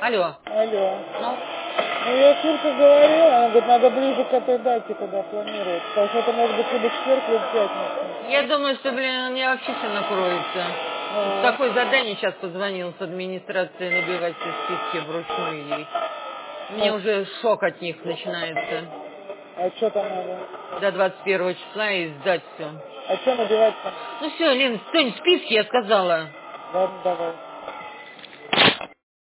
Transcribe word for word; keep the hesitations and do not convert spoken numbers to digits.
Алло. Алло. Ну? Ну, я с Юркой говорила, она говорит, надо ближе к этой дате, когда планировать. Потому что это может быть либо четверг, либо пятница. Я думаю, что, блин, у меня вообще все накроется. А, Такое задание сейчас позвонил с администрации набивать все списки вручную ей. Мне а, уже шок от них начинается. а что там надо? До двадцать первого числа и сдать все. А что набивать-то? Ну все, Лен, стань в списке, я сказала. Ладно, давай.